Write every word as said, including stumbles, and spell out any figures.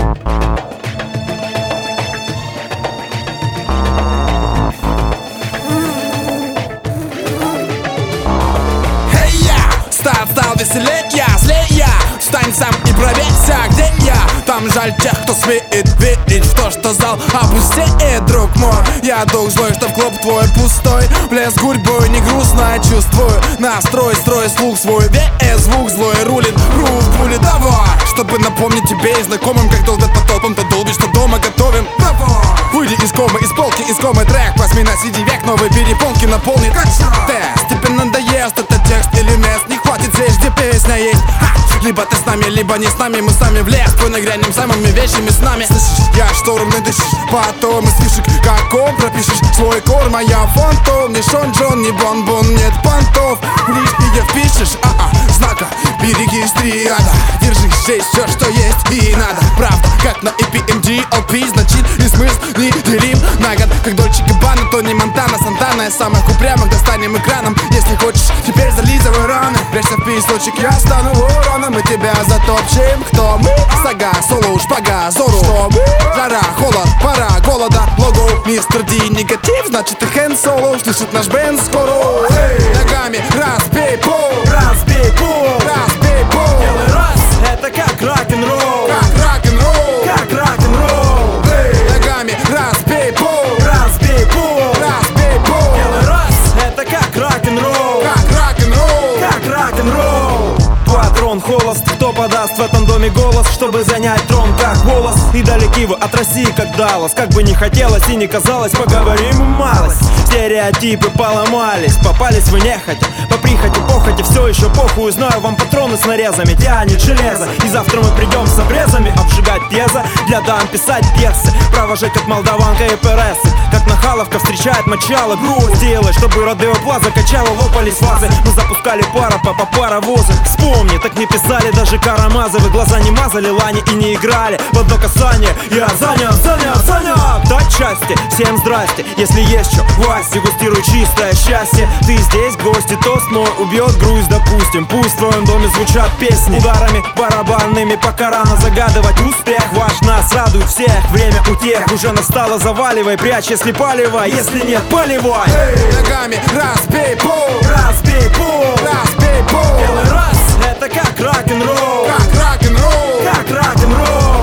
Стал веселеть я, злей я. Встань сам и проверься, где я. Там жаль тех, кто смеет верить в то, что зал опустеет, друг мой. Я дух злой, чтоб клуб твой пустой. Плес гурьбой, не грустно, чувствую настрой, строй слух свой. Весь звук злой рулит, рух булит. Давай, чтобы напомнить тебе и знакомым, как долбят по толпам, ты долбишь, что дома готовим. Давай, выйди из комы, из полки, искомый трек. Возьми на си ди век, новые перепонки наполнит. Тест, тебе надоест этот текст или мест. Не хватит здесь, где песня есть. Ха! Либо ты с нами, либо не с нами. Мы сами в лес, твой нагрянем самыми вещами с нами. Слышишь, я шторм и дышишь. Потом из фишек, как он пропишешь свой корм, а я фантом. Не Шон Джон, не Бон-Бон, нет понтов. Лишнее впишешь, а-а, знака берегись триада. Держи здесь все, что есть и надо. Правда, как на и пи эм ди эл пи. Значит и смысл не делим на год. Как Дольче Габбана, Тони Монтана, Сантана. Из самых упрямых достанем экраном. Если хочешь, теперь зализывай раны. Прячься в песочек, я стану вороном. Мы тебя затопчем. Кто мы? Сага, соло, шпага, зору. Что мы? Жара, холод, пора, голода. Лого, мистер Ди, негатив. Значит и Хэн Соло. Слышит наш бенд скоро. Hey! Ногами разбей пол. Разбей пол. Разбей пол. Делай раз, это как рок-н-ролл. Как рок-н-ролл. Как рок-н-ролл. Hey! Ногами разбей пол. Разбей пол. Разбей пол. Делай раз, это как рок-н-ролл. Как рок-н-ролл. Как рок-н-ролл. Патрон холост, кто подаст в этом доме голос, чтобы занять трон как волос. И далеки вы от России, как Даллас. Как бы не хотелось и не казалось, поговорим малость. Стереотипы поломались, попались вы нехотя. По прихоти, похоти, все еще похуй. Знаю, вам патроны с нарезами тянет железо. И завтра мы придем с обрезами обжигать пьеза. Для дам писать пьесы, провожать как молдаванка и пересы. Как нахаловка встречает мочало. Груз делай, чтобы Родео Плаза качала, лопались вазы. Мы запускали пара по паровозы. Вспомни, так не писали даже Карамазовы. Глаза не мазали, лани и не играли в одно касание. Я занят, занят, занят. Дать счастье, всем здрасте. Если есть что, власть, дегустируй чистое счастье. Ты здесь, гости, тост мой убьет грусть, допустим. Пусть в твоем доме звучат песни ударами барабанными, пока рано загадывать успех. Ваш нас радует всех, время утех уже настало, заваливай, прячь, если палево, если нет, поливай. Hey! Ногами разбей пол. Разбей пол. Разбей пол. Делай раз, это как рок-н-ролл. Как рок-н-ролл. Как рок-н-ролл.